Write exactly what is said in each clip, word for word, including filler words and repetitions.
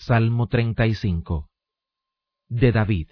Salmo treinta y cinco. De David.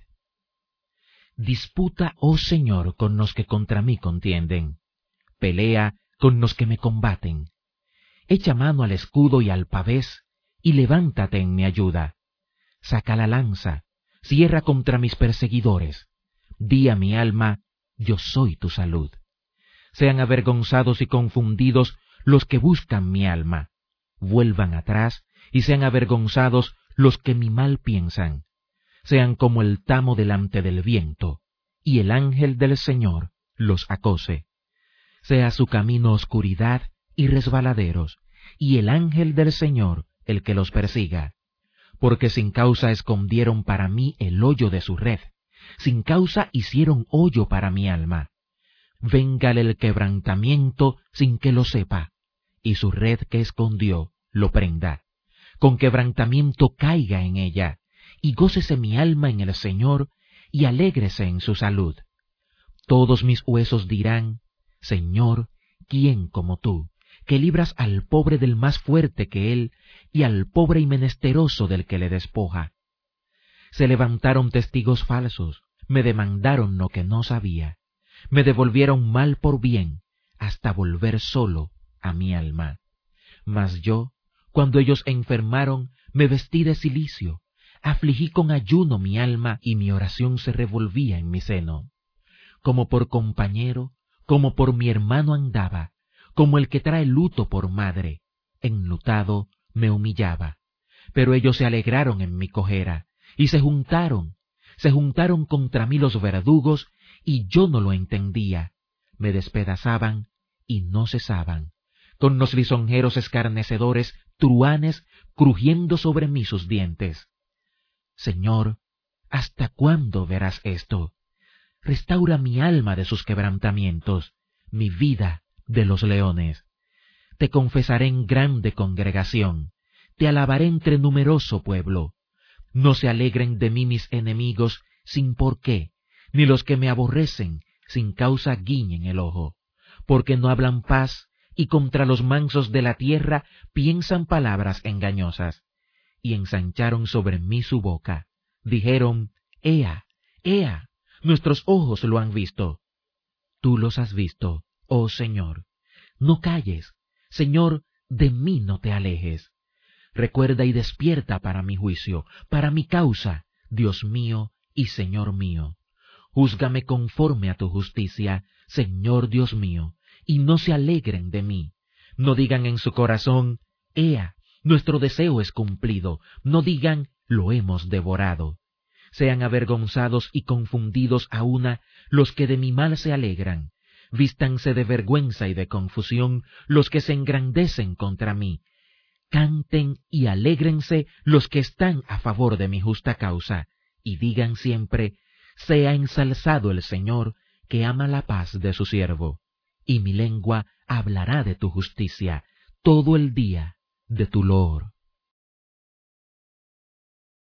Disputa, oh Señor, con los que contra mí contienden. Pelea con los que me combaten. Echa mano al escudo y al pavés, y levántate en mi ayuda. Saca la lanza, cierra contra mis perseguidores. Di a mi alma, yo soy tu salud. Sean avergonzados y confundidos los que buscan mi alma. Vuelvan atrás y sean avergonzados los que mi mal piensan. Sean como el tamo delante del viento, y el ángel del Señor los acose. Sea su camino oscuridad y resbaladeros, y el ángel del Señor el que los persiga. Porque sin causa escondieron para mí el hoyo de su red, sin causa hicieron hoyo para mi alma. Véngale el quebrantamiento sin que lo sepa, y su red que escondió lo prenda. Con quebrantamiento caiga en ella, y gócese mi alma en el Señor, y alégrese en su salud. Todos mis huesos dirán, Señor, ¿quién como tú, que libras al pobre del más fuerte que él, y al pobre y menesteroso del que le despoja? Se levantaron testigos falsos, me demandaron lo que no sabía, me devolvieron mal por bien, hasta volver solo a mi alma. Mas yo, cuando ellos enfermaron, me vestí de cilicio, afligí con ayuno mi alma, y mi oración se revolvía en mi seno. Como por compañero, como por mi hermano andaba, como el que trae luto por madre, enlutado me humillaba. Pero ellos se alegraron en mi cojera, y se juntaron, se juntaron contra mí los verdugos, y yo no lo entendía. Me despedazaban y no cesaban. Con los lisonjeros escarnecedores, truhanes, crujiendo sobre mí sus dientes. Señor, ¿hasta cuándo verás esto? Restaura mi alma de sus quebrantamientos, mi vida de los leones. Te confesaré en grande congregación, te alabaré entre numeroso pueblo. No se alegren de mí mis enemigos sin por qué, ni los que me aborrecen sin causa guiñen el ojo, porque no hablan paz, y contra los mansos de la tierra piensan palabras engañosas. Y ensancharon sobre mí su boca. Dijeron, Ea, Ea, nuestros ojos lo han visto. Tú los has visto, oh Señor. No calles, Señor, de mí no te alejes. Recuerda y despierta para mi juicio, para mi causa, Dios mío y Señor mío. Júzgame conforme a tu justicia, Señor Dios mío, y no se alegren de mí. No digan en su corazón, Ea, nuestro deseo es cumplido. No digan, lo hemos devorado. Sean avergonzados y confundidos a una los que de mi mal se alegran. Vístanse de vergüenza y de confusión los que se engrandecen contra mí. Canten y alégrense los que están a favor de mi justa causa, y digan siempre, sea ensalzado el Señor, que ama la paz de su siervo. Y mi lengua hablará de tu justicia todo el día de tu loor.